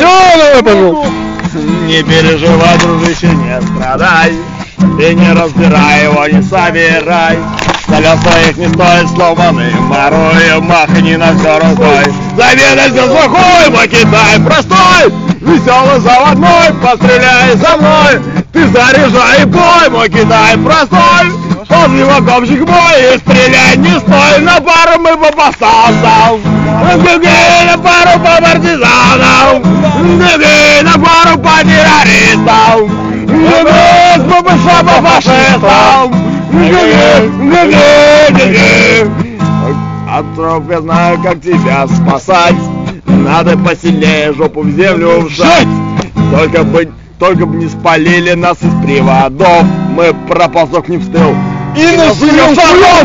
давай, пожалуйста. Не переживай, дружище, не страдай. Ты не разбирай его, не собирай. Слез своих не стоит сломанным мороем, махни на все рукой. Заведайся плохой, мой Китай простой, веселый заводной, постреляй за мной. Ты заряжай бой, мой Китай простой. Позови окопчик мой и стреляй не стой. На пару мы по поставцам, на пару по партизанам, на пару по террористам, по ППШ, по фашистам. От троп я знаю, как тебя спасать. Надо посильнее жопу в землю вжать. Только бы не спалили нас из приводов. Мы проползокнем в тыл и насунем шаров.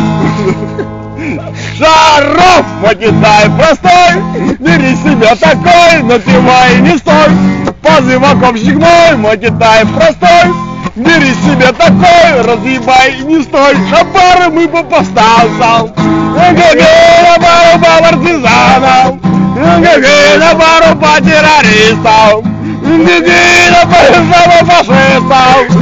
Шаров, мой Китай простой. Бери себя такой, напивай не стой. Позови окопчик мой Китай простой. Бери себе такой, разъебай и не стой. На пары мы по поставцам, на пару по партизанам, на пару по террористам, на пару по фашистам.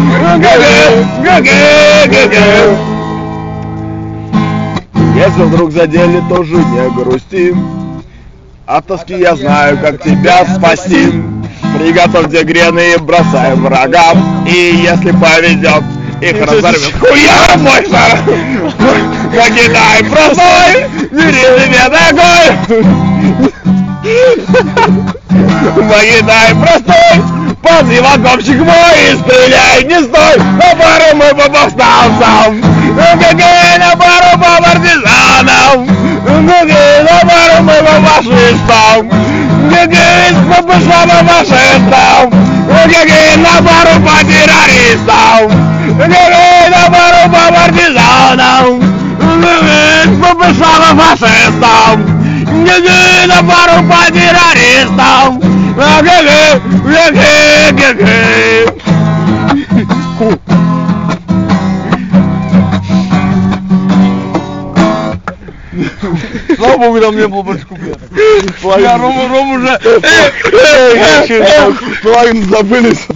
Если вдруг задели, тоже не грусти. От тоски я знаю, как тебя спасти. Приготовьте грены и бросаем врагам. И если повезет, их разорвет хуям мой шар. Покидай простой, бери себе такой. Покидай простой, позови окопчик мой и стреляй не стой. На пару мы по повстанцам, на пару по партизанам, на пару мы по фашистам. По ППШ, по фашистам, на пару по террористам, на пару по партизанам, по ППШ, по фашистам, на пару по террористам. Слава богу, там не было больше куплетов. Я Рому уже... Половину забылись.